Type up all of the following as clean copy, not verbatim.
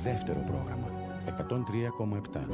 δεύτερο πρόγραμμα 103,7.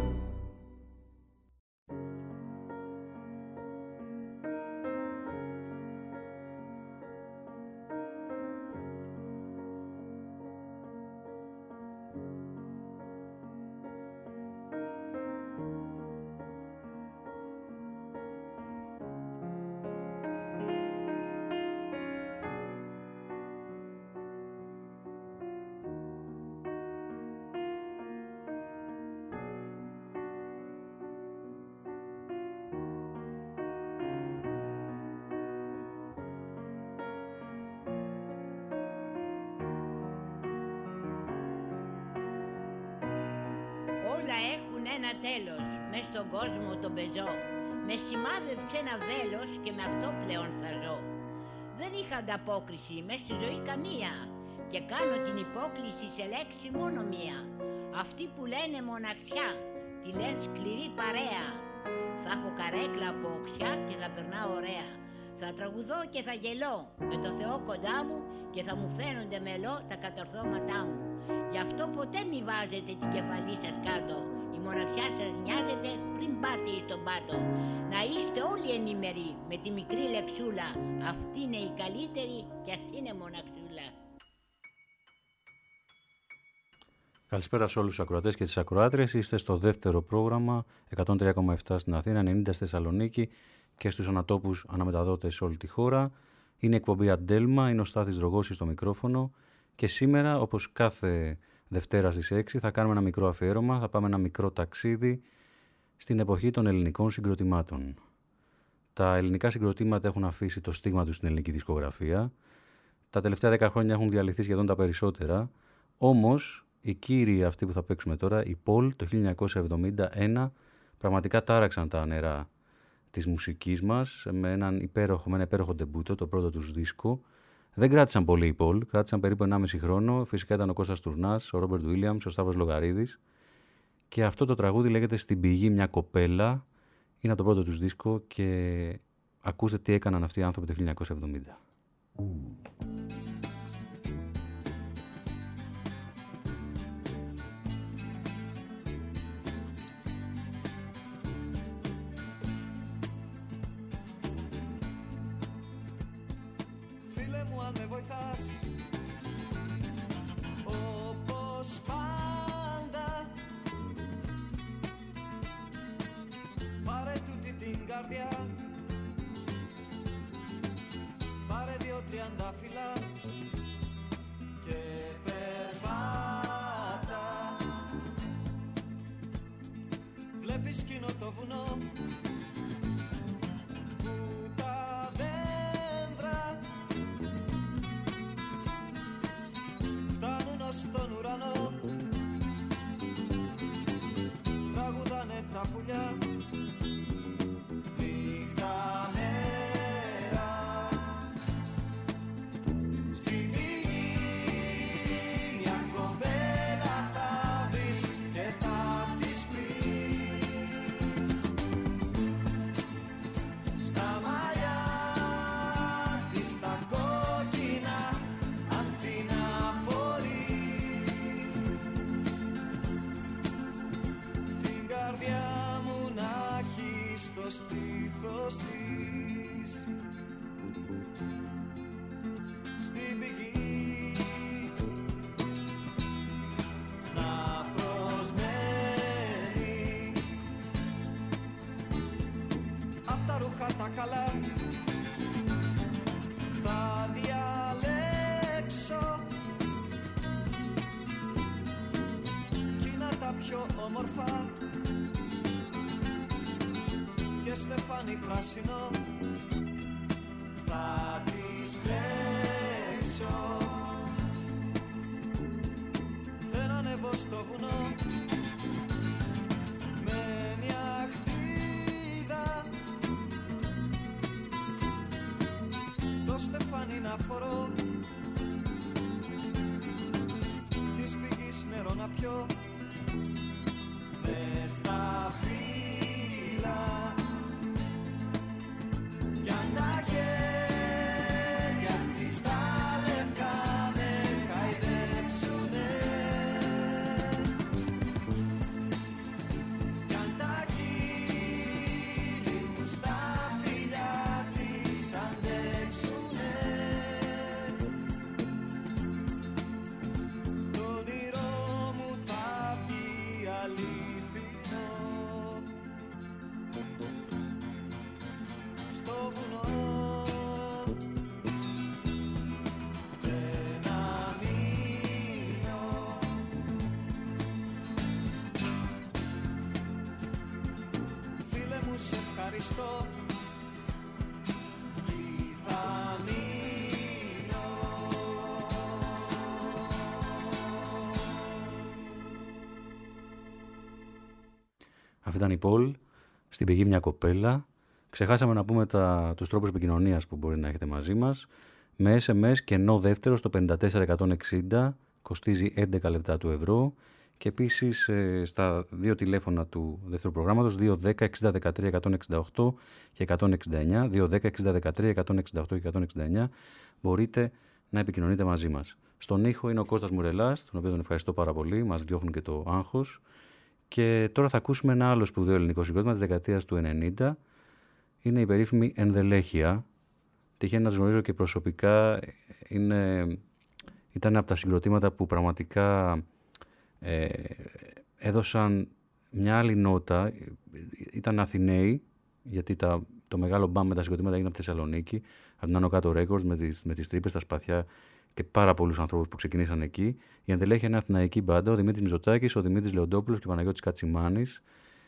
Όλα έχουν ένα τέλος, μες στον κόσμο τον πεζό. Με σημάδεψε ένα βέλος και με αυτό πλέον θα ζω. Δεν είχα ανταπόκριση μες στη ζωή καμία και κάνω την υπόκληση σε λέξη μόνο μία. Αυτοί που λένε μοναξιά, τη λένε σκληρή παρέα. Θα έχω καρέκλα από οξιά και θα περνάω ωραία. Θα τραγουδώ και θα γελώ με το Θεό κοντά μου και θα μου φαίνονται μελό τα κατορθώματά μου. Γι' αυτό ποτέ μη βάζετε την κεφαλή σας κάτω. Η μοναξιά σας νοιάζεται πριν πάτε στον πάτο. Να είστε όλοι ενήμεροι με τη μικρή λεξούλα. Αυτή είναι η καλύτερη κι ας είναι μοναξούλα. Καλησπέρα σε όλους τους ακροατές και τις ακροάτριες. Είστε στο δεύτερο πρόγραμμα 103,7 στην Αθήνα, 90 στη Θεσσαλονίκη και στους ανατόπους αναμεταδότες σε όλη τη χώρα. Είναι η εκπομπή Αντέλμα, είναι ο Στάθης Δρογώσης στο μικρόφωνο και σήμερα, όπως κάθε Δευτέρα στις 6, θα κάνουμε ένα μικρό αφιέρωμα, θα πάμε ένα μικρό ταξίδι στην εποχή των ελληνικών συγκροτημάτων. Τα ελληνικά συγκροτήματα έχουν αφήσει το στίγμα τους στην ελληνική δισκογραφία. Τα τελευταία 10 χρόνια έχουν διαλυθεί σχεδόν τα περισσότερα, όμως οι κύριοι αυτοί που θα παίξουμε τώρα, οι Πολ, το 1971, πραγματικά τάραξαν τα νερά της μουσικής μας με ένα υπέροχο ντεμπούτο, το πρώτο τους δίσκο. Δεν κράτησαν πολύ οι Πολ, κράτησαν περίπου 1,5 χρόνο. Φυσικά ήταν ο Κώστας Τουρνάς, ο Ρόμπερτ Βίλιαμς, ο Σταύρος Λογαρίδης. Και αυτό το τραγούδι λέγεται «Στην πηγή μια κοπέλα». Είναι από το πρώτο τους δίσκο και ακούστε τι έκαναν αυτοί οι άνθρωποι το 1970. Με βοηθάς όπως πάντα. Πάρε τούτη την καρδιά, πάρε 2-30 φύλλα και περπάτα. Βλέπεις εκείνο το βουνό στον ουρανό, τραγουδάνε τα πουλιά, νύχτα μέρα. Στην πηγή μια κοπέλα θα βρεις και θα της πεις στα μαλλιά της τα κόκκινα αν την αφορεί. Στο στήθος της, στην πηγή να προσμένει. Απ' τα ρούχα τα καλά θα διαλέξω κι είναι τα πιο όμορφα και στεφάνι πράσινο θα τις πλέξω. Δεν ανεβώ στο βουνό με μια χτίδα, το στεφάνι να φορώ, της πηγής νερό να πιω μες στα φύλλα. Κι αν τα χέρια της τα λευκά με χαϊδέψουνε, ευχαριστώ. Τι θα μείνω. Αυτή ήταν η Πολ, στην πηγή μια κοπέλα. Ξεχάσαμε να πούμε τους τρόπους επικοινωνίας που μπορεί να έχετε μαζί μας. Με SMS κενό δεύτερο στο 54160, κοστίζει 11 λεπτά του ευρώ. Και επίσης στα δύο τηλέφωνα του δεύτερου προγράμματος, 210-6013-168 και 169, 210-6013-168 και 169, μπορείτε να επικοινωνείτε μαζί μας. Στον ήχο είναι ο Κώστας Μουρελάς, τον οποίο τον ευχαριστώ πάρα πολύ, μας διώχνουν και το άγχος. Και τώρα θα ακούσουμε ένα άλλο σπουδαίο ελληνικό συγκρότημα της δεκαετίας του 90, είναι η περίφημη Ενδελέχεια. Τυχαίνει να τους γνωρίζω και προσωπικά, ήταν από τα συγκροτήματα που πραγματικά έδωσαν μια άλλη νότα. Ήταν Αθηναίοι, γιατί το μεγάλο μπαμ με τα συγκροτήματα έγινε από τη Θεσσαλονίκη, από την Άνω Κάτω Records, με τις τρύπες, τα σπαθιά και πάρα πολλούς ανθρώπους που ξεκινήσαν εκεί. Η Ενδελέχεια είναι αθηναϊκή μπάντα, ο Δημήτρης Μητσοτάκης, ο Δημήτρης Λεοντόπουλος και ο Παναγιώτης Κατσιμάνης.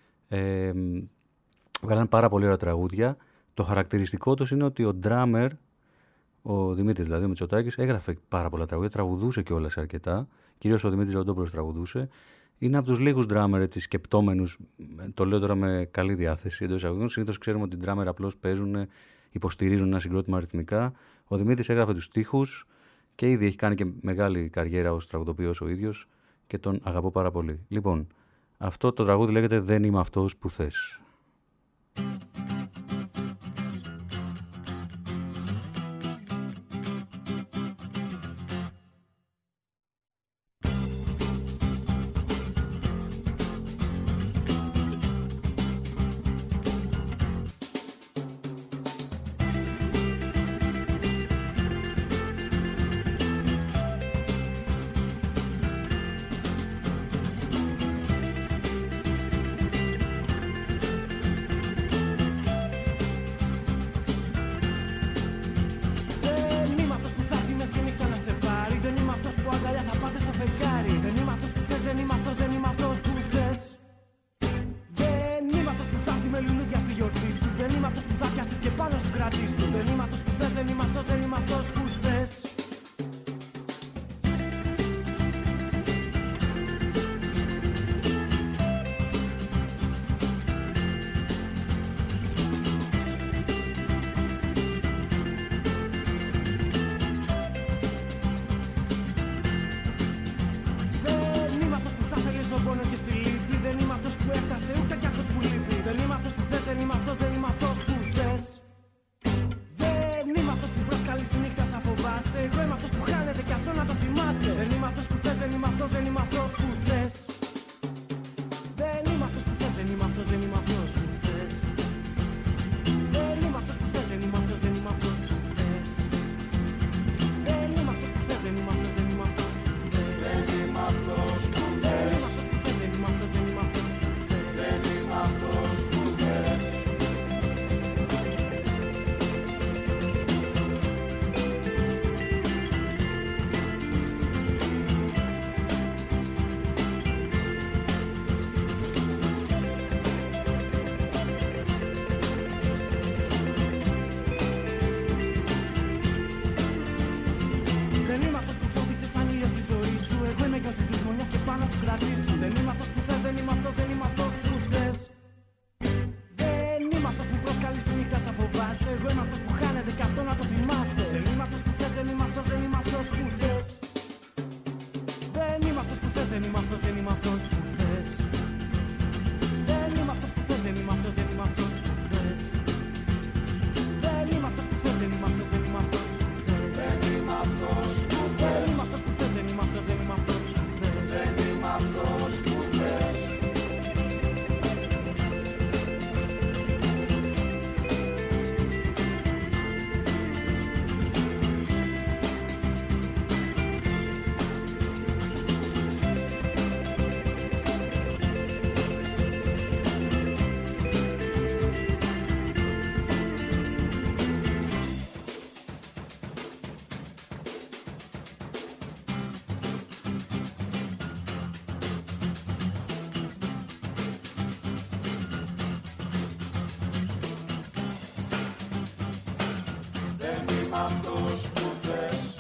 Βγάλαν πάρα πολύ ωραία τραγούδια. Το χαρακτηριστικό τους είναι ότι ο drummer, ο Δημήτρης δηλαδή, ο Μητσοτάκης, έγραφε πάρα πολλά τραγούδια, τραγουδούσε κιόλας αρκετά. Κυρίως ο Δημήτρης Λεοντόπουλος τραγουδούσε. Είναι από τους λίγους drummer έτσι σκεπτόμενους, το λέω τώρα με καλή διάθεση εντός εισαγωγικών. Συνήθως ξέρουμε ότι οι drummer απλώς παίζουν, υποστηρίζουν ένα συγκρότημα ρυθμικά. Ο Δημήτρης έγραφε τους στίχους και ήδη έχει κάνει και μεγάλη καριέρα ως τραγουδοποιός ο ίδιος και τον αγαπώ πάρα πολύ. Λοιπόν, αυτό το τραγούδι λέγεται «Δεν είμαι αυτός που θες». είμαι αυτός που θες.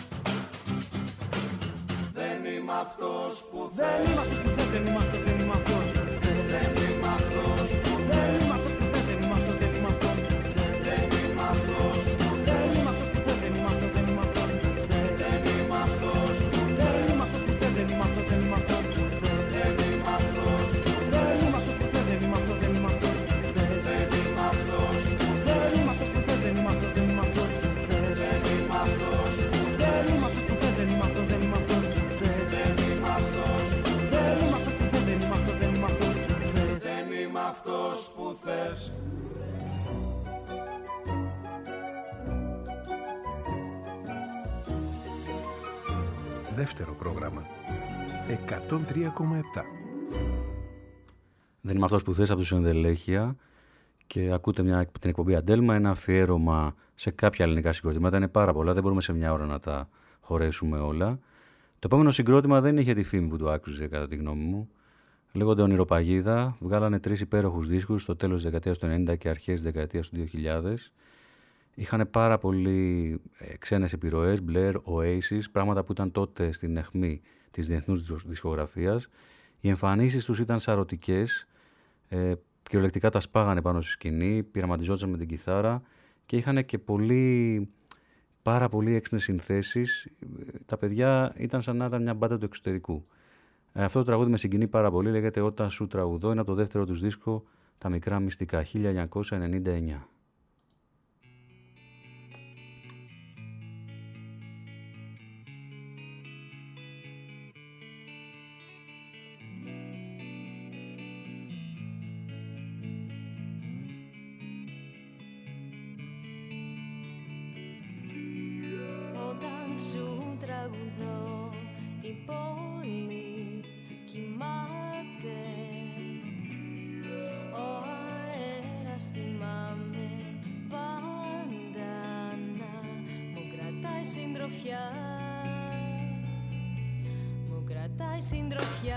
Δεν είμαι αυτός που θες. Δεν είμαι αυτός που θες, δεν είμαι αυτός, δεν είμαι αυτός που θες. Δεν είμαι αυτός που θες. Δεν είμαι αυτός που θες, δεν είμαι αυτός, δεν είμαι αυτός που θες. Δεν είμαι αυτός που θες. Δεν είμαι αυτός που θες, δεν είμαι αυτός, δεν είμαι αυτός που θες. Δεν είμαι αυτός που θες. Δεν είμαι αυτός που θες, δεν είμαι αυτός, δεν είμαι αυτός που θες. Δεν είμαι αυτός που θες. Δεν είμαι αυτός που θες, δεν είμαι αυτός, δεν είμαι αυτός που θες. Δεν είμαι αυτός που θες. Δεν είμαι αυτός που θες, δεν είμαι αυτός, δεν είμαι αυτός που θες. Δεν είμαι αυτός που θες. Δεν είμαι αυτός που θες, δεν είμαι αυτός, δεν είμαι αυτός που θες. Δεν είμαι αυτός που θες. Δεν είμαι αυτός που θες, δεν είμαι αυτός, δεν είμαι αυτός που θες. Δεν είμαι αυτός που θες. Δεύτερο πρόγραμμα 103,7. Δεν είμαι αυτός που θες από τους Ενδελέχεια και ακούτε την εκπομπή Αντέλμα, ένα αφιέρωμα σε κάποια ελληνικά συγκροτήματα. Είναι πάρα πολλά, δεν μπορούμε σε μια ώρα να τα χωρέσουμε όλα. Το επόμενο συγκρότημα δεν είχε τη φήμη που του άκουσε κατά τη γνώμη μου. Λέγονται Ονειροπαγίδα, βγάλανε 3 υπέροχους δίσκους στο τέλος της δεκαετίας του 90 και αρχές της δεκαετίας του 2000. Είχαν πάρα πολλοί ξένες επιρροές, Blair, Oasis, πράγματα που ήταν τότε στην αιχμή της διεθνούς δισκογραφίας. Οι εμφανίσεις τους ήταν σαρωτικές, κυριολεκτικά τα σπάγανε πάνω στη σκηνή, πειραματιζόντουσαν με την κιθάρα και είχαν και πάρα πολύ έξυπνες συνθέσεις. Τα παιδιά ήταν σαν να ήταν μια μπάντα του εξωτερικού. Αυτό το τραγούδι με συγκινεί πάρα πολύ, λέγεται «Όταν σου τραγουδώ», είναι από το δεύτερο τους δίσκο «Τα μικρά μυστικά», 1999. Σου τραγουδώ, η πόλη κοιμάται, ο αέρας θυμάμαι πάντα να μου κρατάει συντροφιά, μου κρατάει συντροφιά.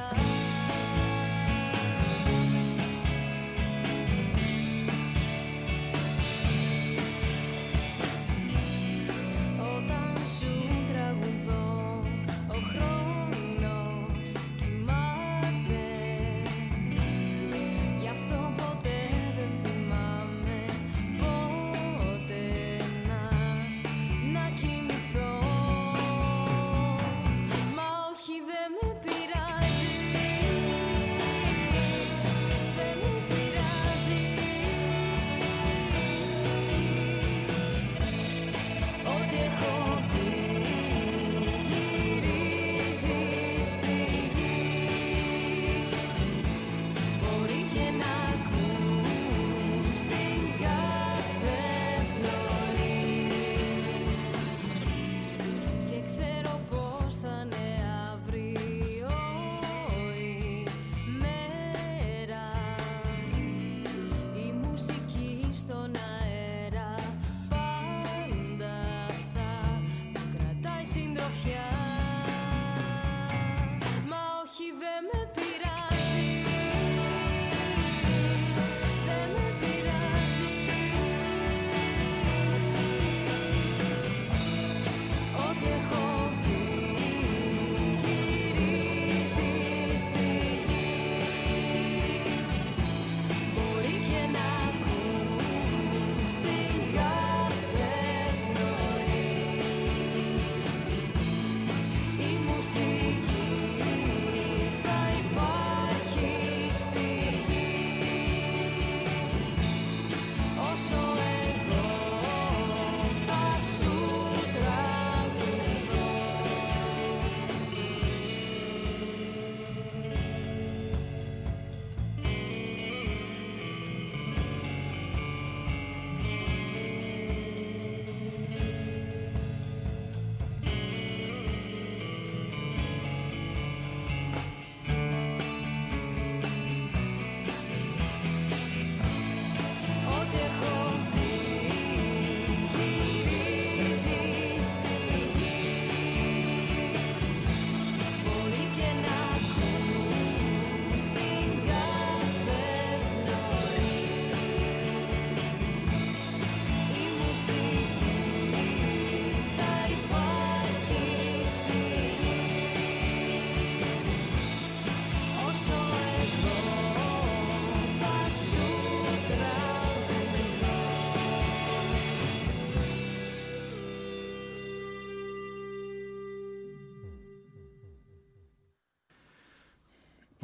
Μα όχι, δεν με πειράζει.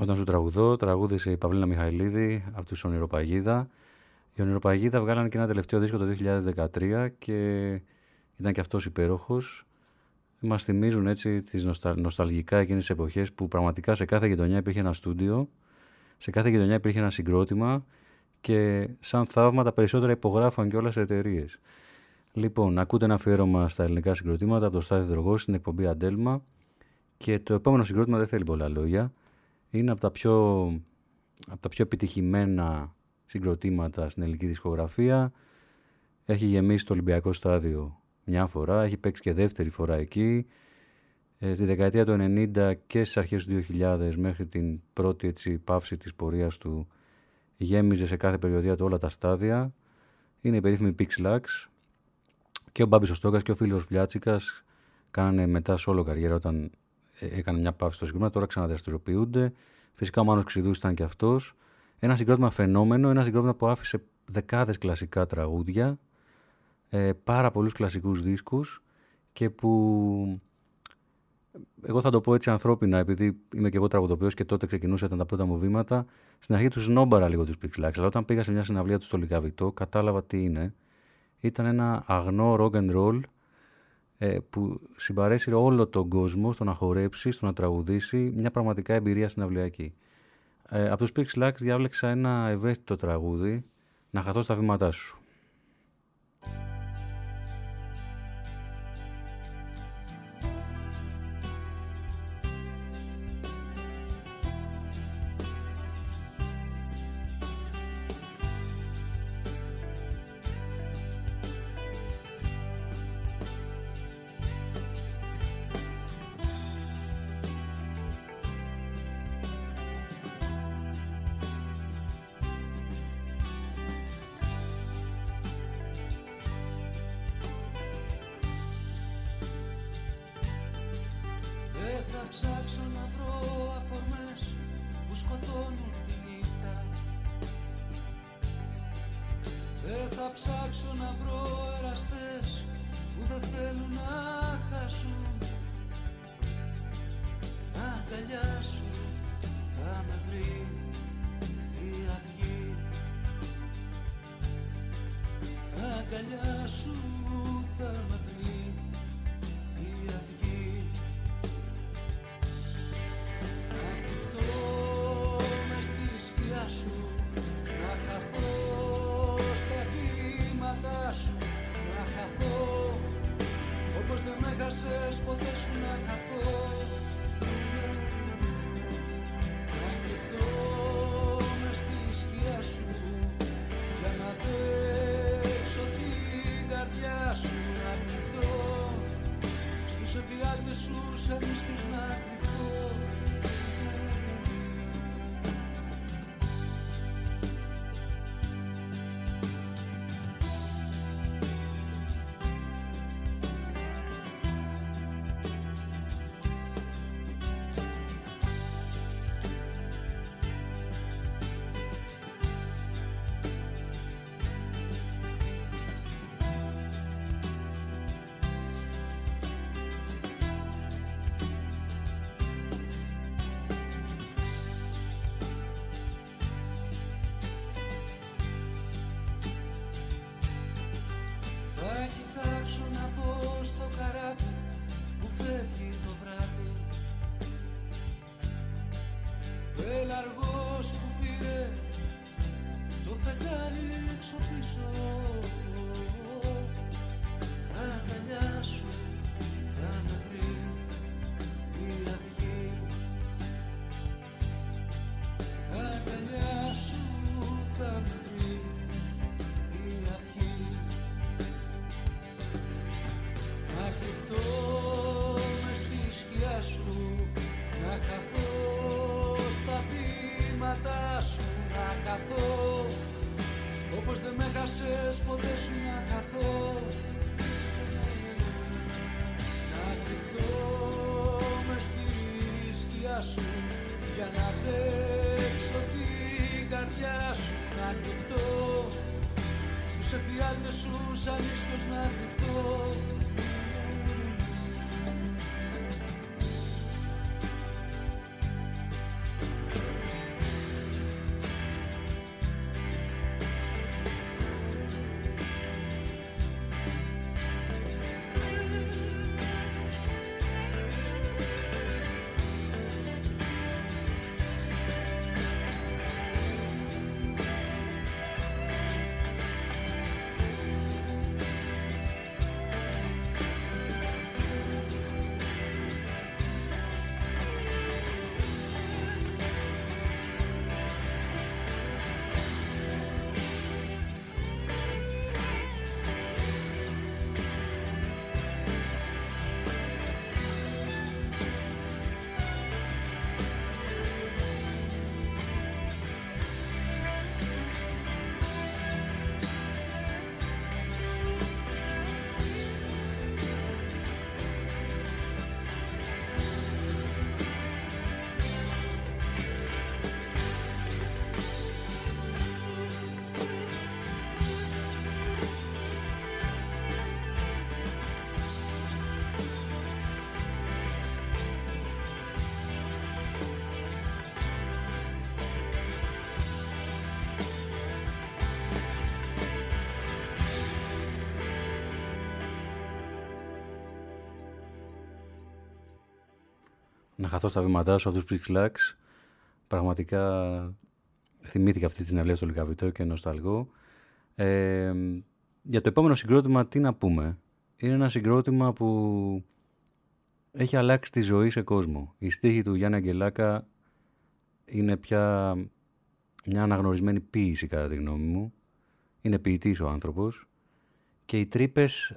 Όταν σου τραγουδώ, τραγούδισε η Παυλίνα Μιχαηλίδη από τους Ονειροπαγίδα. Οι Ονειροπαγίδα βγάλανε και ένα τελευταίο δίσκο το 2013 και ήταν και αυτός υπέροχος. Μας θυμίζουν έτσι τις νοσταλγικά εκείνες τις εποχές που πραγματικά σε κάθε γειτονιά υπήρχε ένα στούντιο, σε κάθε γειτονιά υπήρχε ένα συγκρότημα και σαν θαύμα τα περισσότερα υπογράφαν και όλα σε εταιρείες. Λοιπόν, ακούτε ένα αφιέρωμα στα ελληνικά συγκροτήματα από το Στάθη Δρογό στην εκπομπή Αντέλμα και το επόμενο συγκρότημα δεν θέλει πολλά λόγια. Είναι από τα πιο επιτυχημένα συγκροτήματα στην ελληνική δισκογραφία. Έχει γεμίσει το Ολυμπιακό Στάδιο μια φορά, έχει παίξει και δεύτερη φορά εκεί. Στη δεκαετία του 90 και στις αρχές του 2000 μέχρι την πρώτη έτσι, παύση της πορείας του γέμιζε σε κάθε περιοδία του όλα τα στάδια. Είναι η περίφημη Pixlax και ο Μπάμπης ο Στόκας και ο Φίλος Πλιάτσικας κάνανε μετά σόλο καριέρα όταν έκανε μια παύση στο συγκρότημα, τώρα ξαναδραστηριοποιούνται. Φυσικά ο Μάνος Ξηδούς ήταν και αυτός. Ένα συγκρότημα φαινόμενο, ένα συγκρότημα που άφησε δεκάδες κλασικά τραγούδια, πάρα πολλούς κλασικούς δίσκους και που εγώ θα το πω έτσι ανθρώπινα, επειδή είμαι και εγώ τραγουδοποιός και τότε ξεκινούσα, ήταν τα πρώτα μου βήματα. Στην αρχή τους νόμπαρα λίγο τους Pixlax, αλλά όταν πήγα σε μια συναυλία του στο Λυκαβητό, κατάλαβα τι είναι. Ήταν ένα αγνό rock and roll που συμπαρέσυρε όλο τον κόσμο στο να χορέψει, στο να τραγουδήσει, μια πραγματικά εμπειρία συναυλιακή. Από τους Pixlax διάβλεξα ένα ευαίσθητο τραγούδι, «Να χαθώ στα βήματά σου». Ποτέ σου να καθώ, να κρυφτώ μες στη σκιά σου για να αντέξω την καρδιά σου, να κρυφτώ στους εφιάλτες σου σαν ίσκιος να κρυφτώ. να χαθώ στα βήματά σου από τους Prix-Lax. Πραγματικά θυμήθηκα αυτή τη συναυλία στο Λυκαβητό και νοσταλγώ. Για το επόμενο συγκρότημα τι να πούμε. Είναι ένα συγκρότημα που έχει αλλάξει τη ζωή σε κόσμο. Η στίχη του Γιάννη Αγγελάκα είναι πια μια αναγνωρισμένη ποίηση κατά τη γνώμη μου. Είναι ποιητής ο άνθρωπος. Και οι τρύπες,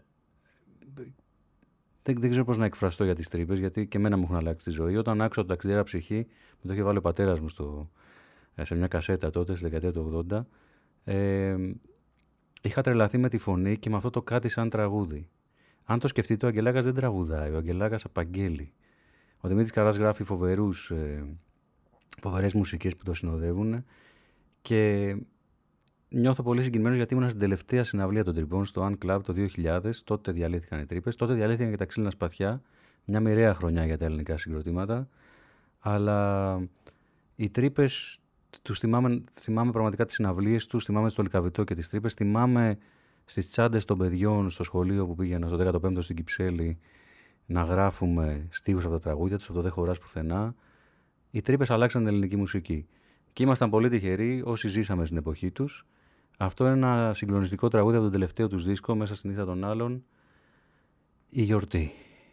δεν ξέρω πώς να εκφραστώ για τις τρύπες, γιατί και εμένα μου έχουν αλλάξει τη ζωή. Όταν άκουσα το Ταξιδιέρα Ψυχή, μου το είχε βάλει ο πατέρας μου σε μια κασέτα τότε, στη δεκαετία του 80, είχα τρελαθεί με τη φωνή και με αυτό το κάτι σαν τραγούδι. Αν το σκεφτείτε, ο Αγγελάκας δεν τραγουδάει, ο Αγγελάκας απαγγέλει. Ο Δημήτρης Καράς γράφει φοβερές μουσικές που το συνοδεύουν και νιώθω πολύ συγκινημένος γιατί ήμουν στην τελευταία συναυλία των τρυπών στο Unclub το 2000. Τότε διαλύθηκαν οι τρύπες, τότε διαλύθηκαν και τα ξύλινα σπαθιά. Μια μοιραία χρονιά για τα ελληνικά συγκροτήματα. Αλλά οι τρύπες, θυμάμαι πραγματικά τις συναυλίες τους, θυμάμαι στο Λυκαβητό και τις τρύπες, θυμάμαι στις τσάντες των παιδιών στο σχολείο που πήγαινα στο 15ο στην Κυψέλη να γράφουμε στίχους από τα τραγούδια τους, από το «Δεν χωράς πουθενά». Οι τρύπες αλλάξαν την ελληνική μουσική. Και ήμασταν πολύ τυχεροί όσοι ζήσαμε στην εποχή τους. Αυτό είναι ένα συγκλονιστικό τραγούδι από τον τελευταίο τους δίσκο, μέσα στην ήθα των άλλων, «Η γιορτή».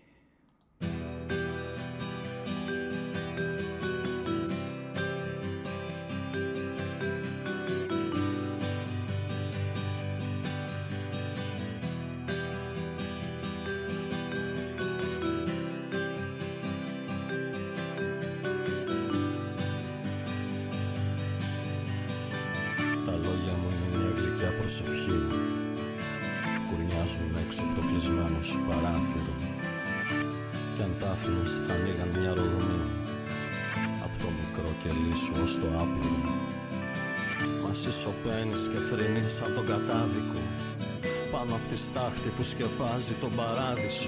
Σαν τον κατάδικο πάνω απ' τη στάχτη που σκεπάζει τον παράδεισο.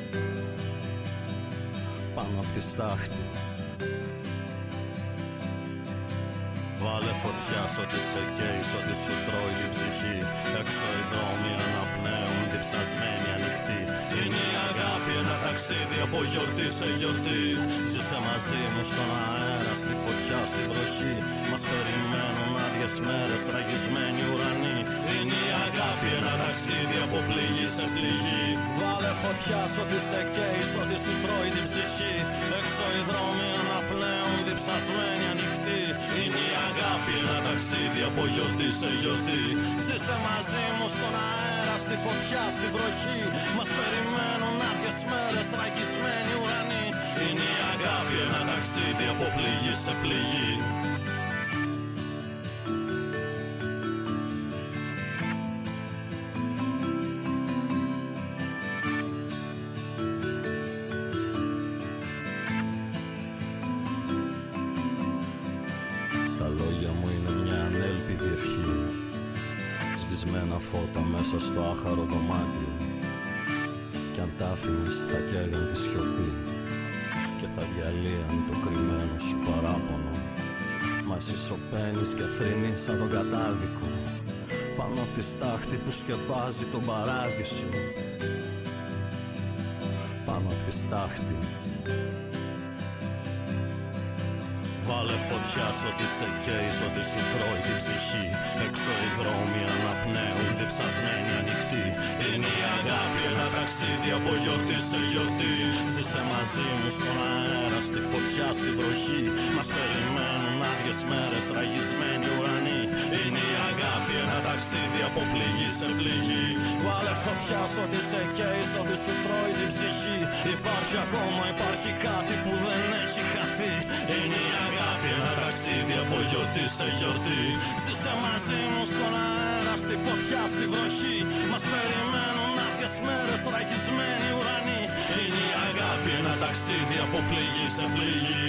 Πάνω απ' τη στάχτη. Βάλε φωτιά σ' ό,τι σε καίει, σ' ό,τι σου τρώει την ψυχή. Έξω οι δρόμοι αναπνέουν, διψασμένοι ανοιχτοί. Είναι η αγάπη ένα ταξίδι από γιορτή σε γιορτή. Ζήσε μαζί μου στον αέρα, στη φωτιά, στη βροχή. Μας περιμένουν άδειες μέρες, ραγισμένοι ουρανοί. Είναι η αγάπη ένα ταξίδι από πληγή σε πληγή. Βάλε φωτιά σ' ό,τι σε καίει, σ' ό,τι σου τρώει την ψυχή. Έξω οι δρόμοι αναπνέουν, διψασμένοι ανοιχτοί. Είναι η αγάπη ένα ταξίδι από γιορτή σε γιορτή. Ζήσε μαζί μου στον αέρα, στη φωτιά, στη βροχή. Μας περιμένουν άδειες μέρες, ραγισμένοι ουρανοί. Είναι η αγάπη ένα ταξίδι από πληγή σε πληγή. Φώτα μέσα στο άχαρο δωμάτιο. Κι αν τ' άφηνες θα καίγαν τη σιωπή και θα διαλύαν το κρυμμένο σου παράπονο. Μα εσύ σωπαίνεις και θρηνείς σαν τον κατάδικο πάνω απ' τη στάχτη που σκεπάζει τον παράδεισο. Πάνω απ' τη στάχτη. Βάλε φωτιά σ' ό,τι σε καίει, σ' ό,τι σου τρώει την ψυχή. Έξω οι δρόμοι αναπνέουν, διψασμένοι ανοιχτοί. Είναι η αγάπη ένα ταξίδι από γιορτή σε γιορτή. Ζήσε μαζί μου στον αέρα, στη φωτιά, στη βροχή. Μας περιμένουν άδειες μέρες, ραγισμένοι ουρανοί. Είναι η αγάπη ένα ταξίδι από πληγή σε πληγή. Βάλε φωτιά σ' ό,τι σε καίει, σ' ό,τι σου τρώει την ψυχή. Υπάρχει ακόμα, υπάρχει κάτι που δεν έχει χαθεί. Είναι η αγάπη ένα ταξίδι από γιορτή σε γιορτή. Ζήσε μαζί μου στον αέρα, στη φωτιά, στη βροχή. Μας περιμένουν άδειες μέρες, ραγισμένοι ουρανοί. Είναι η αγάπη ένα ταξίδι από πληγή σε πληγή.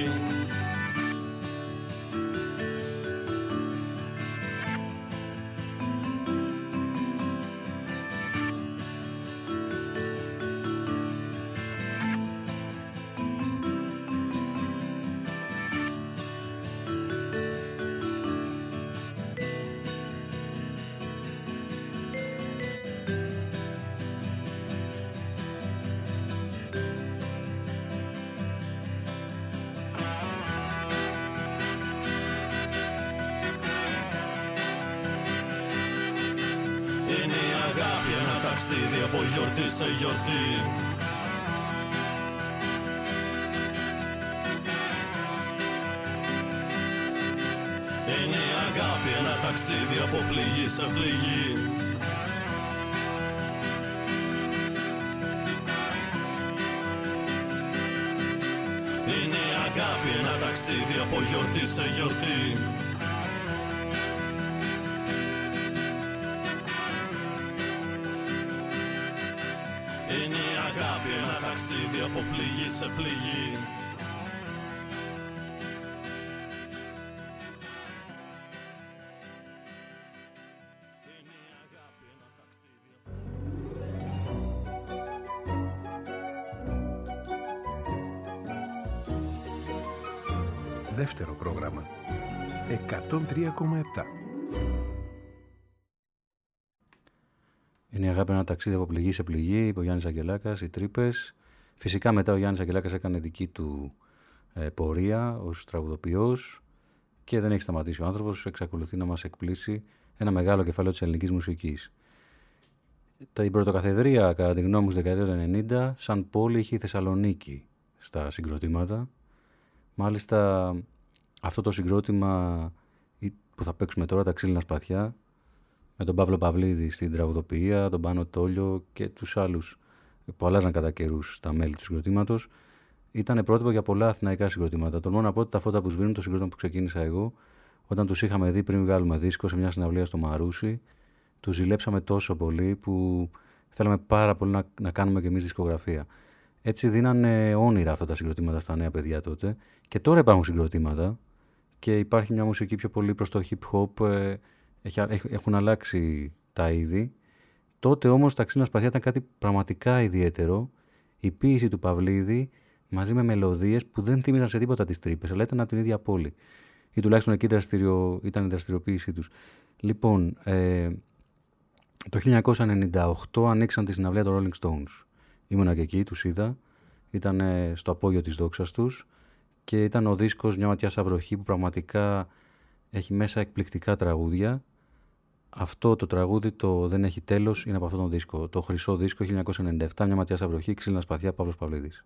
ταξίδι από γιορτή σε γιορτή. Είναι η αγάπη ένα ταξίδι από πληγή σε πληγή. Είναι η αγάπη ένα ταξίδι από γιορτή σε γιορτή. Είναι η αγάπη ένα ταξίδι από πληγή σε πληγή. Δεύτερο πρόγραμμα 103,7. Είναι η αγάπη ένα ταξίδι από πληγή σε πληγή, είπε ο Γιάννης Αγγελάκας, οι τρύπες. Φυσικά μετά ο Γιάννης Αγγελάκας έκανε δική του πορεία ως τραγουδοποιός και δεν έχει σταματήσει ο άνθρωπος, εξακολουθεί να μας εκπλήσει, ένα μεγάλο κεφάλαιο της ελληνικής μουσικής. Η πρωτοκαθεδρία, κατά τη γνώμη μου, στη δεκαετία του 90, σαν πόλη είχε η Θεσσαλονίκη στα συγκροτήματα. Μάλιστα, αυτό το συγκρότημα που θα παίξουμε τώρα, τα Ξύλινα Σπαθιά, με τον Παύλο Παυλίδη στην τραγουδοποιία, τον Πάνο Τόλιο και τους άλλους που αλλάζαν κατά καιρούς τα μέλη του συγκροτήματος, ήταν πρότυπο για πολλά αθηναϊκά συγκροτήματα. Τολμώ να πω ότι τα φώτα που σβήνουν, το συγκρότημα που ξεκίνησα εγώ, όταν τους είχαμε δει πριν βγάλουμε δίσκο σε μια συναυλία στο Μαρούσι, τους ζηλέψαμε τόσο πολύ που θέλαμε πάρα πολύ να κάνουμε και εμείς δισκογραφία. Έτσι δίνανε όνειρα αυτά τα συγκροτήματα στα νέα παιδιά τότε. Και τώρα υπάρχουν συγκροτήματα και υπάρχει μια μουσική πιο πολύ προς το hip hop. Έχουν αλλάξει τα είδη. Τότε όμως τα Ξύλινα Σπαθιά ήταν κάτι πραγματικά ιδιαίτερο. Η ποίηση του Παυλίδη μαζί με μελωδίες που δεν θύμιζαν σε τίποτα τις τρύπες, αλλά ήταν από την ίδια πόλη. Ή τουλάχιστον εκεί ήταν η δραστηριοποίησή τους. Λοιπόν, το 1998 ανοίξαν τη συναυλία των Rolling Stones. Ήμουνα και εκεί, τους είδα. Ήταν στο απόγειο της δόξας τους και ήταν ο δίσκος «Μια ματιά σαν βροχή» που πραγματικά έχει μέσα εκπληκτικά τραγούδια. Αυτό το τραγούδι, το «Δεν έχει τέλος», είναι από αυτόν τον δίσκο. Το χρυσό δίσκο 1997, «Μια ματιά σαν βροχή», Ξύλινα Σπαθιά, Παύλος Παυλίδης.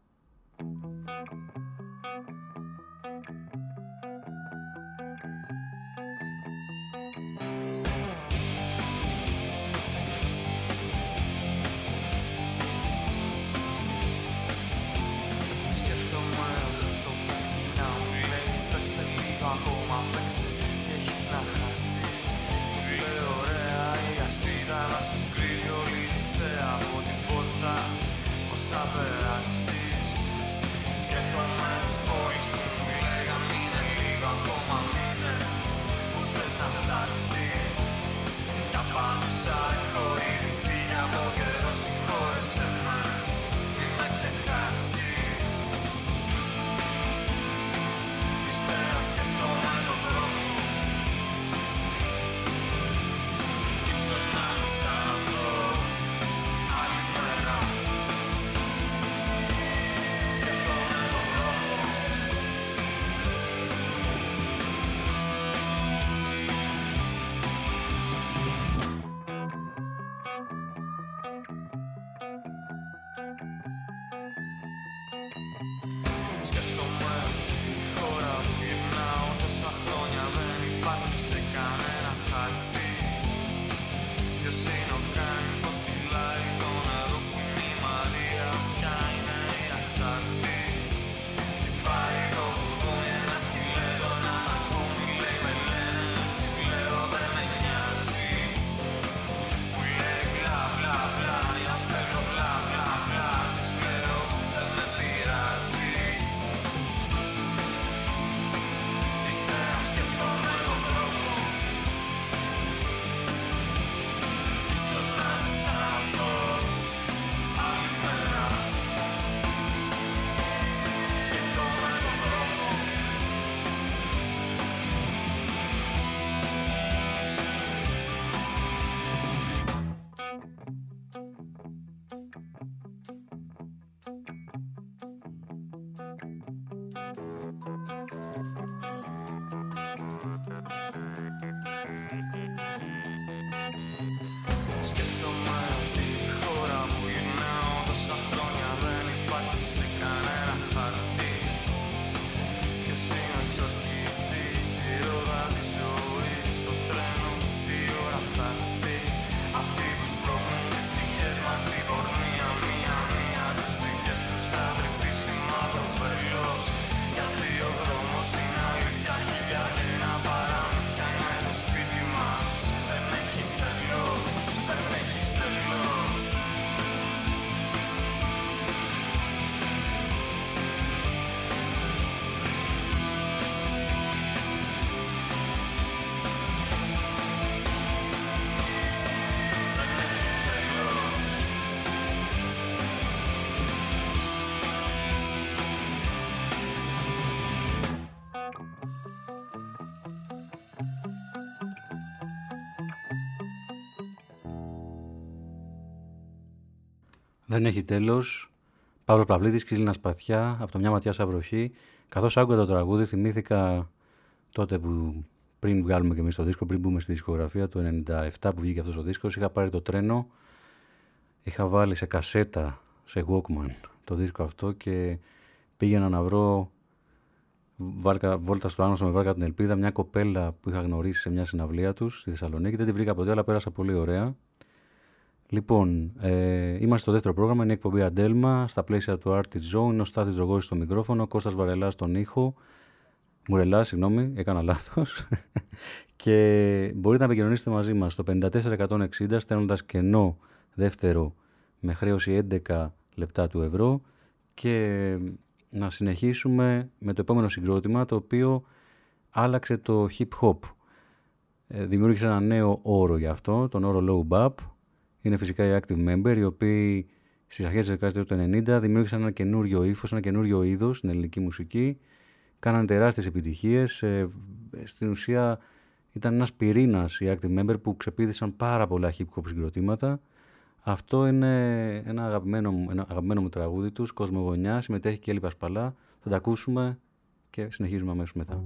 Δεν έχει τέλος. Παύλος Παυλίτης, Ξύλινα Σπαθιά, από το Μια ματιά σαν βροχή. Καθώς άκουγα το τραγούδι, θυμήθηκα τότε που πριν βγάλουμε και εμείς το δίσκο, πριν μπούμε στη δισκογραφία του 97 που βγήκε αυτός ο δίσκος, είχα πάρει το τρένο, είχα βάλει σε κασέτα, σε Walkman το δίσκο αυτό και πήγαινα να βρω βόλτα στο Άγνωστο με βάρκα την Ελπίδα, μια κοπέλα που είχα γνωρίσει σε μια συναυλία τους στη Θεσσαλονίκη. Δεν τη βρήκα ποτέ, αλλά πέρασα πολύ ωραία. Λοιπόν, είμαστε στο δεύτερο πρόγραμμα, είναι η εκπομπή Αντέλμα, στα πλαίσια του Artist Zone, είναι ο Στάθης Δρογώσης στο μικρόφωνο, Κώστας Βαρελάς στον ήχο, Μουρελάς, συγγνώμη, έκανα λάθος. Και μπορείτε να επικοινωνήσετε μαζί μας στο 54160, στέλνοντας κενό δεύτερο με χρέωση 11 λεπτά του ευρώ, και να συνεχίσουμε με το επόμενο συγκρότημα, το οποίο άλλαξε το hip hop. Δημιούργησε ένα νέο όρο για αυτό, τον όρο Low Bap. Είναι φυσικά οι Active Member, οι οποίοι στις αρχές της δεκαετίας του 90 δημιούργησαν ένα καινούριο ύφος, ένα καινούριο είδος στην ελληνική μουσική. Κάνανε τεράστιες επιτυχίες. Στην ουσία ήταν ένας πυρήνας οι Active Member που ξεπήδησαν πάρα πολλά hip hop συγκροτήματα. Αυτό είναι ένα αγαπημένο μου τραγούδι τους, Κοσμογονιά, συμμετέχει και η Έλλη Πασπαλά. Θα τα ακούσουμε και συνεχίζουμε αμέσως μετά.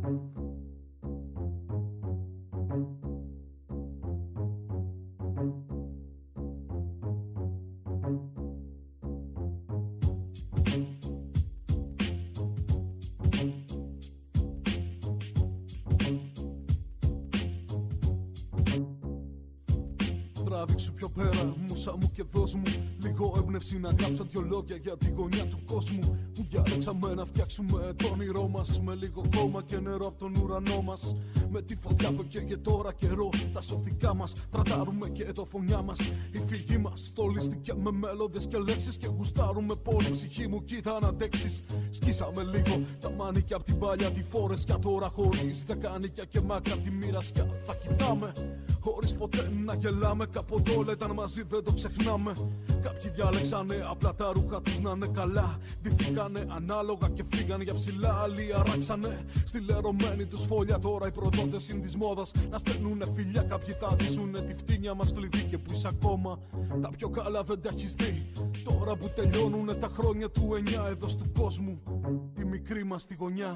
Τράβηξου πιο πέρα, μουσα μου και δώσ' μου λίγο έμπνευση να γράψω δυο λόγια για τη γωνιά του κόσμου που διάλεξαμε να φτιάξουμε το όνειρό μας, με λίγο χώμα και νερό από τον ουρανό μας. Με τη φωτιά που καίγε τώρα καιρό, τα σωθικά μας τραντάρουμε και το φωνιά μας. Η φυγή μας στολίστηκε με μέλωδες και λέξεις και γουστάρουμε πολύ. Ψυχή μου κοίτα να αντέξεις. Σκίσαμε λίγο τα μάνικια απ' την παλιά τη φόρεσια, τώρα χωρίς δεκανίκια και μάκρα τη μοιρασιά. Θα κοιτάμε χωρίς ποτέ να γελάμε, κάποτε όλα ήταν μαζί, δεν το ξεχνάμε. Κάποιοι διάλεξανε απλά τα ρούχα τους να είναι καλά, ντυθήκανε ανάλογα και φύγανε για ψηλά. Άλλοι αράξανε στη λερωμένη τους φόλια, τώρα οι προδότες είναι της μόδας να στέλνουνε φιλιά. Κάποιοι θα ντύσουνε τη φτύνια μας κλειδί και που είσαι ακόμα τα πιο καλά δεν τα έχεις δει. Τώρα που τελειώνουνε τα χρόνια του 9 εδώ του κόσμου, τη μικρή μας τη γωνιά.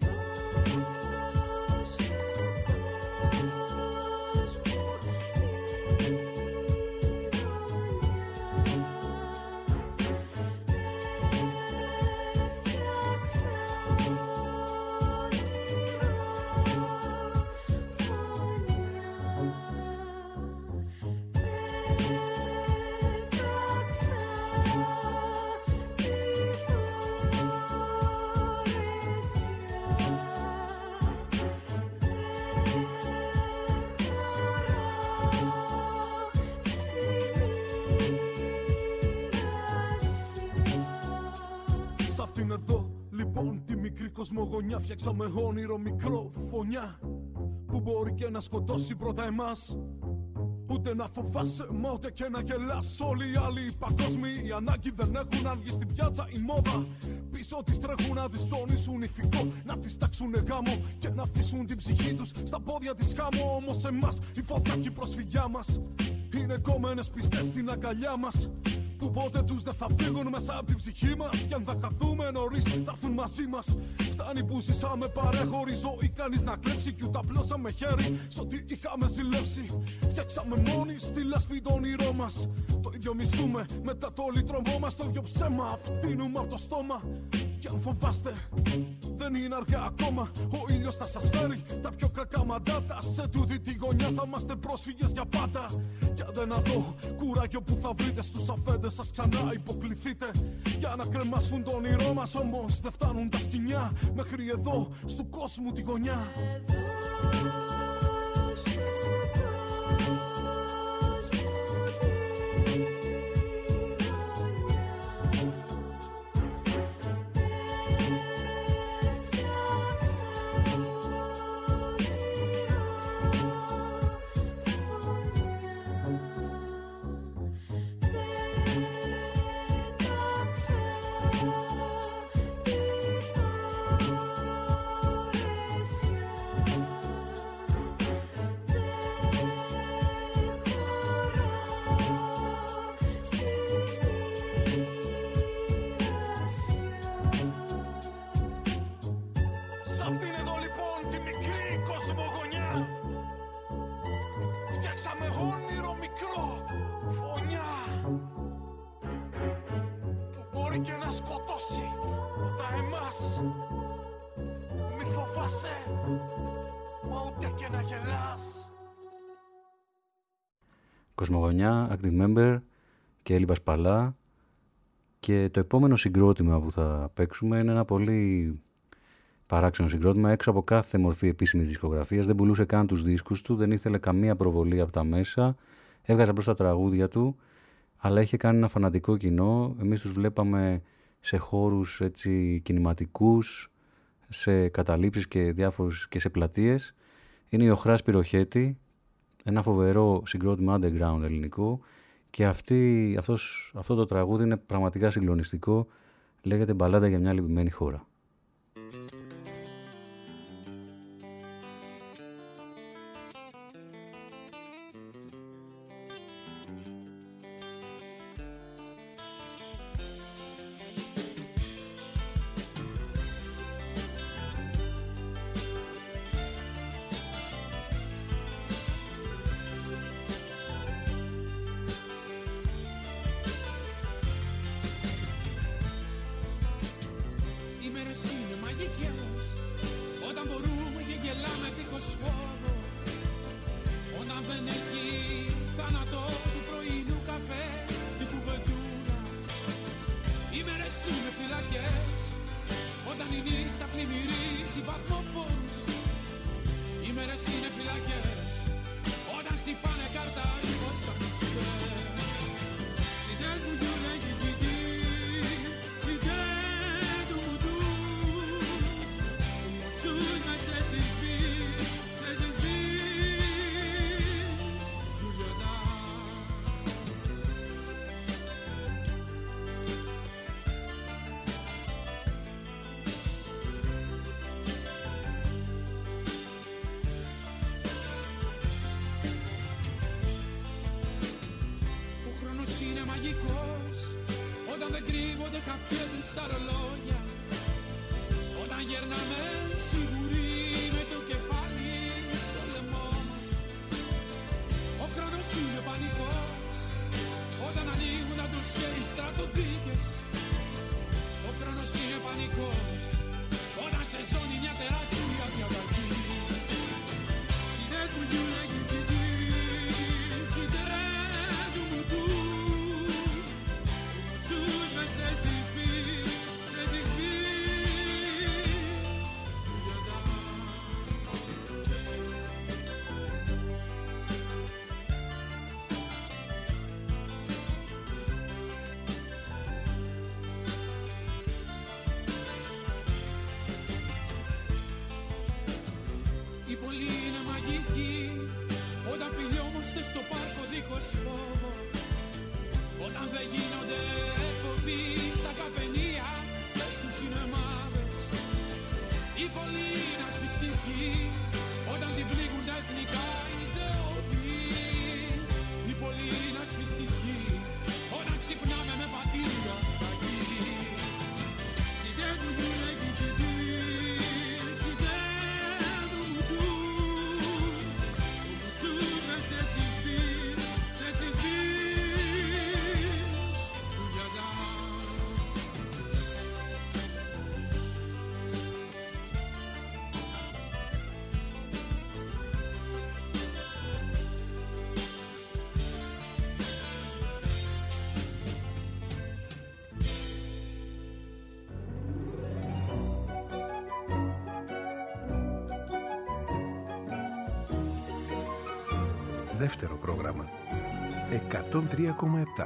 Κοσμογονιά φτιάξαμε όνειρο μικρό, φωνιά που μπορεί και να σκοτώσει πρώτα εμάς. Ούτε να φοβάσαι, μα ούτε και να γελάς. Όλοι οι άλλοι παγκόσμιοι ανάγκη δεν έχουν, αν βγει στην πιάτσα η μόδα. Πίσω τις τρέχουν να τις ψωνίσουν ηφικό, να τις τάξουνε γάμο και να αφήσουν την ψυχή τους στα πόδια της χάμω. Όμως εμάς η φωτιά και η προσφυγιά μας είναι κόμενες πιστές στην αγκαλιά μας, που ποτέ τους δεν θα φύγουν μέσα από την ψυχή μας. Κι αν θα χαθούμε νωρίς θα έρθουν μαζί μας. Φτάνει που ζήσαμε παρέχωρη ζωή, κανείς να κλέψει κι ούτε απλώσαμε χέρι σ' ό,τι είχαμε ζηλέψει. Φτιάξαμε μόνοι στη λάσπη το όνειρό μας. Το ίδιο μισούμε μετά το λιτρωμό μας. Το ίδιο ψέμα φτύνουμε από το στόμα. Κι αν φοβάστε δεν είναι αργά ακόμα. Ο ήλιος θα σας φέρει τα πιο κακά μαντάτα. Σε τούτη τη γωνιά θα είμαστε πρόσφυγες για πάντα. Κι αν δεν να δω κουράγιο που θα βρείτε στους αφέντες σας, ξανά υποκληθείτε για να κρεμάσουν το όνειρό μας. Όμως δεν φτάνουν τα σκοινιά μέχρι εδώ στου κόσμου τη γωνιά. Σ' αυτήν εδώ λοιπόν τη μικρή κοσμογονιά φτιάξαμε όνειρο μικρό, φωνιά, που μπορεί και να σκοτώσει τα εμάς. Μη φοβάσαι, μα ούτε και να γελάς. Κοσμογονιά, Active Member και Έλλη Πασπαλά. Και το επόμενο συγκρότημα που θα παίξουμε είναι ένα πολύ παράξενο συγκρότημα. Έξω από κάθε μορφή επίσημης δισκογραφίας, δεν πουλούσε καν τους δίσκους του, δεν ήθελε καμία προβολή από τα μέσα, έβγαζε μπρος τα τραγούδια του, αλλά είχε κάνει ένα φανατικό κοινό. Εμείς τους βλέπαμε σε χώρους έτσι κινηματικούς, σε καταλήψεις και διάφορους και σε πλατείες. Είναι η Οχρά Σπυροχέτη, ένα φοβερό συγκρότημα underground ελληνικό, και αυτό το τραγούδι είναι πραγματικά συγκλονιστικό. Λέγεται «Μπαλάντα για μια λυπημένη χώρα». Δεύτερο πρόγραμμα 103,7.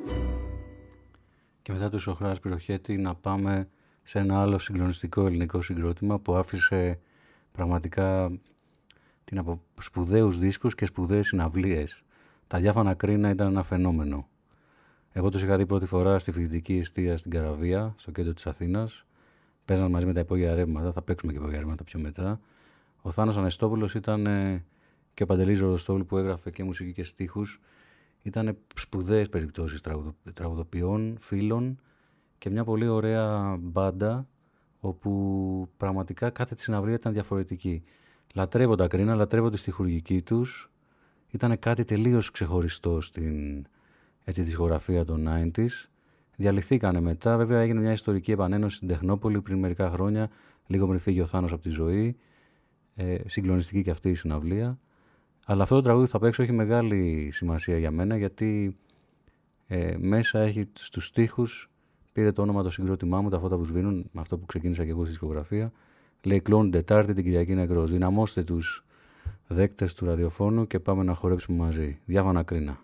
Και μετά τους Οχρά Σπυροχέτη να πάμε σε ένα άλλο συγκλονιστικό ελληνικό συγκρότημα που άφησε πραγματικά από σπουδαίους δίσκους και σπουδαίες συναυλίες. Τα Διάφανα Κρίνα ήταν ένα φαινόμενο. Εγώ τους είχα δει πρώτη φορά στη φοιτητική εστία στην Καραβία, στο κέντρο της Αθήνας. Παίζαν μαζί με τα υπόγεια ρεύματα, θα παίξουμε και υπόγεια ρεύματα πιο μετά. Ο Θάνος Ανεστόπουλος ήταν και ο Παντελής Ροδοστόλου που έγραφε και μουσική και στίχους. Ήταν σπουδαίες περιπτώσεις τραγουδοποιών, φίλων και μια πολύ ωραία μπάντα όπου πραγματικά κάθε της συναυλία ήταν διαφορετική. Λατρεύω τα Κρίνα, λατρεύω τη στιχουργική τους. Ήταν κάτι τελείως ξεχωριστό στην δισκογραφία των 90s. Διαλυθήκανε μετά, βέβαια έγινε μια ιστορική επανένωση στην Τεχνόπολη πριν μερικά χρόνια, λίγο πριν φύγει ο Θάνος από τη ζωή. Συγκλονιστική και αυτή η συναυλία. Αλλά αυτό το τραγούδι θα παίξω έχει μεγάλη σημασία για μένα, γιατί μέσα έχει στους στίχους, πήρε το όνομα το συγκρότημά μου, τα φώτα που σβήνουν, με αυτό που ξεκίνησα και εγώ στη δισκογραφία. Λέει κλώνουν Τετάρτη, την Κυριακή νεκρός. Δυναμώστε τους δέκτες του ραδιοφώνου και πάμε να χορέψουμε μαζί. Διάφανα Κρίνα.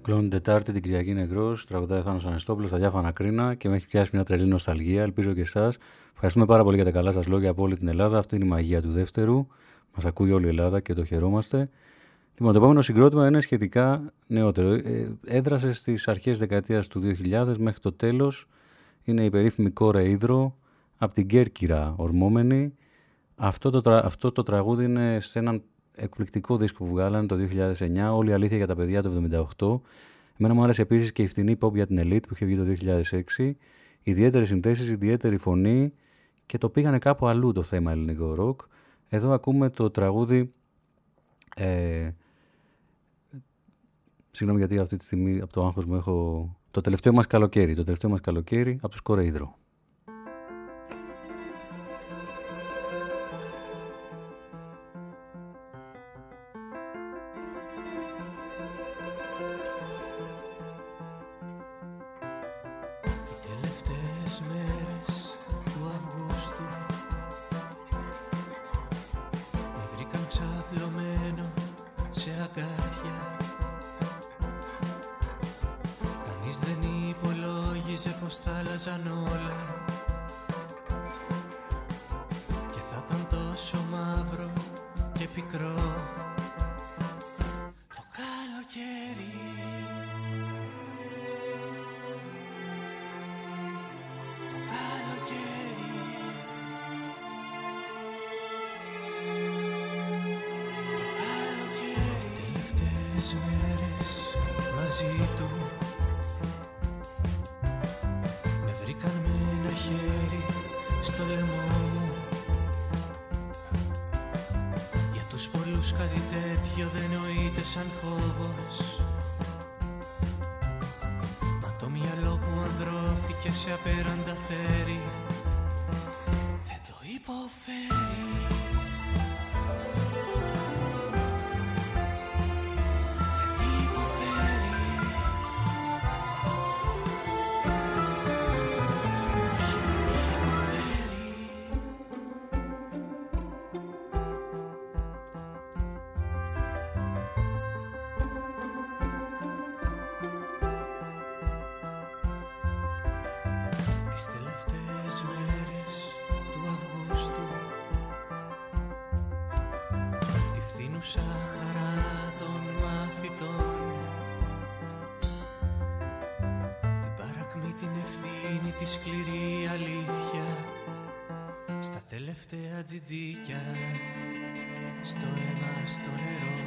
Πλέον Τετάρτη, την Κυριακή Νεκρός, τραγουδάει ο Θάνος Ανεστόπουλος, στα διάφανα κρίνα και με έχει πιάσει μια τρελή νοσταλγία. Ελπίζω και εσάς. Ευχαριστούμε πάρα πολύ για τα καλά σας λόγια από όλη την Ελλάδα. Αυτή είναι η μαγεία του δεύτερου. Μας ακούει όλη η Ελλάδα και το χαιρόμαστε. Λοιπόν, το επόμενο συγκρότημα είναι σχετικά νεότερο. Έδρασε στις αρχές δεκαετίας του 2000 μέχρι το τέλος. Είναι η περίφημη Κόρε Ίδρο, από την Κέρκυρα ορμόμενη. Αυτό το τραγούδι είναι σε έναν εκπληκτικό δίσκο που βγάλανε το 2009, Όλη η αλήθεια για τα παιδιά το 1978. Εμένα μου άρεσε επίσης και η φθηνή pop για την Elite που είχε βγει το 2006. Ιδιαίτερες συνθέσεις, ιδιαίτερη φωνή και το πήγανε κάπου αλλού το θέμα ελληνικό ροκ. Εδώ ακούμε το τραγούδι. Συγγνώμη γιατί αυτή τη στιγμή από το άγχος μου έχω το τελευταίο μας καλοκαίρι από τους Κόρε Ίδρο. Τζιτζίκια στο αίμα, στο νερό,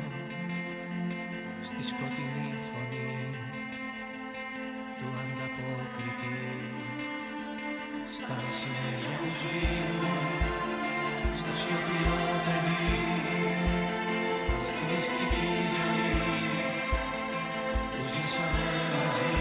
στη σκοτεινή φωνή του ανταποκριτή, στα μεσημέρια που σβήνουν, στο σιωπηλό παιδί, στη μυστική ζωή που ζήσαμε μαζί.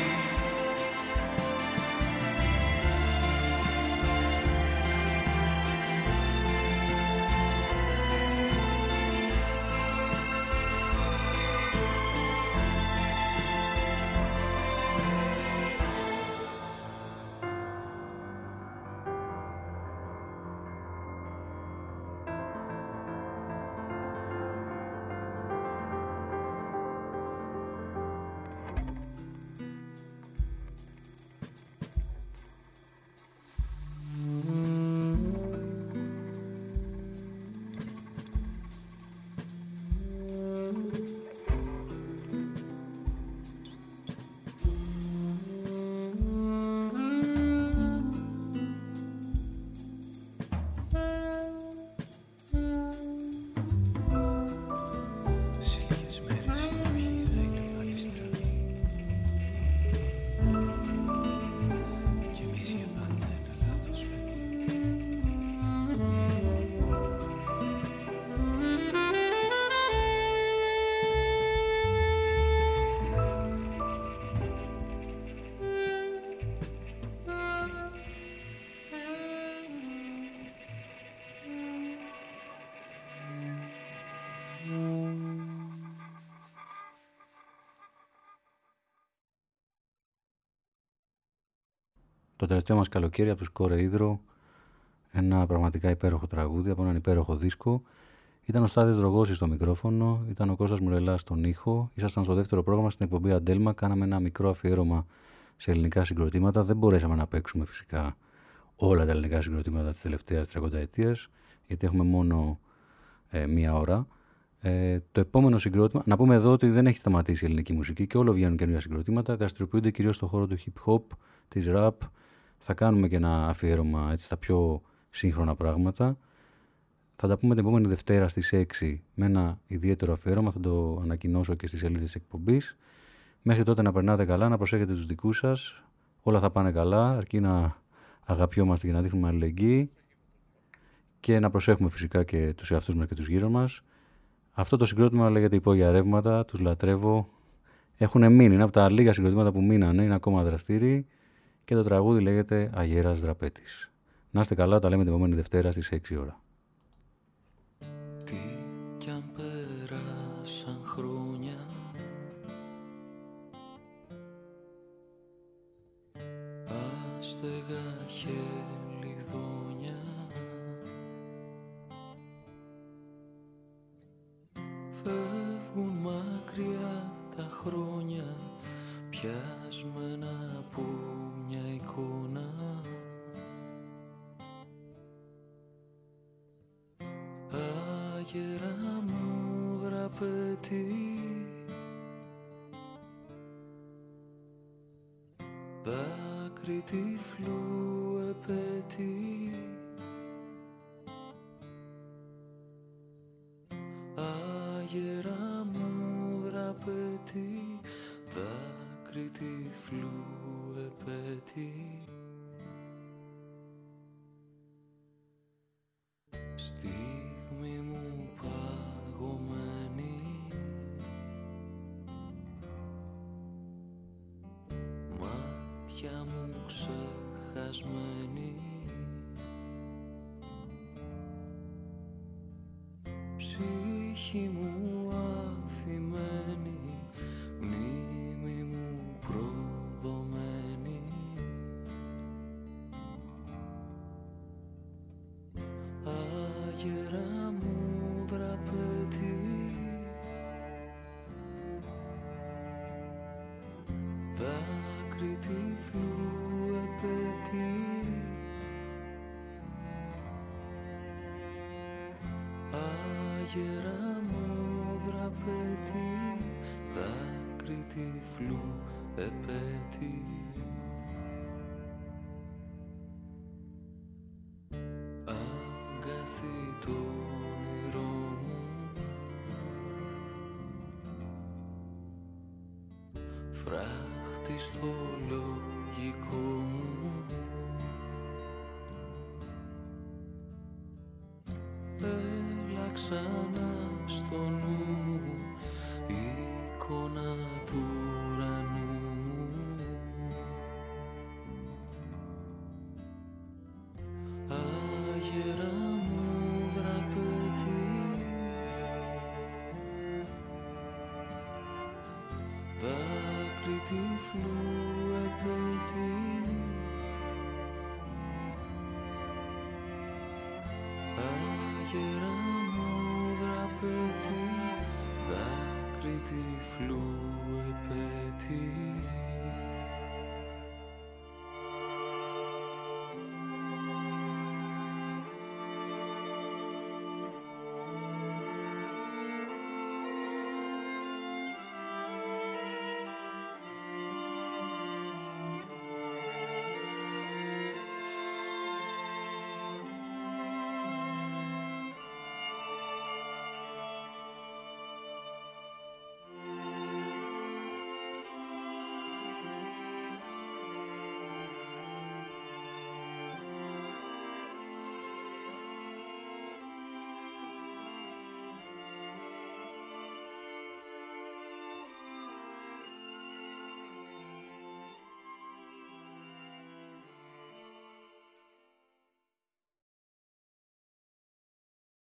Το τελευταίο μας καλοκαίρι από τους Κόρε Ίδρο, ένα πραγματικά υπέροχο τραγούδι από έναν υπέροχο δίσκο. Ήταν ο Στάθης Δρογώσης στο μικρόφωνο, ήταν ο Κώστας Μουρελάς στον ήχο. Ήσασταν στο δεύτερο πρόγραμμα στην εκπομπή Αντέλμα. Κάναμε ένα μικρό αφιέρωμα σε ελληνικά συγκροτήματα. Δεν μπορέσαμε να παίξουμε φυσικά όλα τα ελληνικά συγκροτήματα της τελευταίας 30 ετίας, γιατί έχουμε μόνο μία ώρα. Το επόμενο συγκρότημα, να πούμε εδώ ότι δεν έχει σταματήσει η ελληνική μουσική και όλο βγαίνουν καινούργια συγκροτήματα. Δραστηριοποιούνται κυρίως στον χώρο του hip hop, της rap. Θα κάνουμε και ένα αφιέρωμα έτσι, στα πιο σύγχρονα πράγματα. Θα τα πούμε την επόμενη Δευτέρα στις 6 με ένα ιδιαίτερο αφιέρωμα. Θα το ανακοινώσω και στις σελίδες της εκπομπής. Μέχρι τότε να περνάτε καλά, να προσέχετε τους δικούς σας. Όλα θα πάνε καλά, αρκεί να αγαπιόμαστε και να δείχνουμε αλληλεγγύη και να προσέχουμε φυσικά και τους εαυτούς μας και τους γύρω μας. Αυτό το συγκρότημα λέγεται Υπόγεια Ρεύματα, τους λατρεύω. Έχουν μείνει, είναι από τα λίγα συγκροτήματα που μείνανε, είναι ακόμα δραστήριοι και το τραγούδι λέγεται Αγέρας Δραπέτης. Να είστε καλά, τα λέμε την επόμενη Δευτέρα στις 6 ώρα. Τι κι αν πέρασαν χρόνια, άστεγα χελιδόνια, φεύγουν μακριά τα χρόνια, πιασμένα από μια εικόνα. Αγερά μου δραπέτη, δάκρυ τυφλού επέτη, αγερά μου δραπέτη, δάκρυ τυφλού επέτη. Στιγμή μου παγωμένη, μάτια μου ξεχασμένη, ψυχή μου αφημένη, μνήμη μου προδομένη. Αγερά μου δραπέτη, δάκρυ τυφλού επέτη, αγερά μου δραπέτη, δάκρυ τυφλού επέτη. Το όνειρό μου, φράχτη στο λογικό μου, έλα ξανά στο νου μου, εικόνα του ουρανού μου. Αγερά μου δραπέτη, δάκρυ τυφλού επέτη, αγερά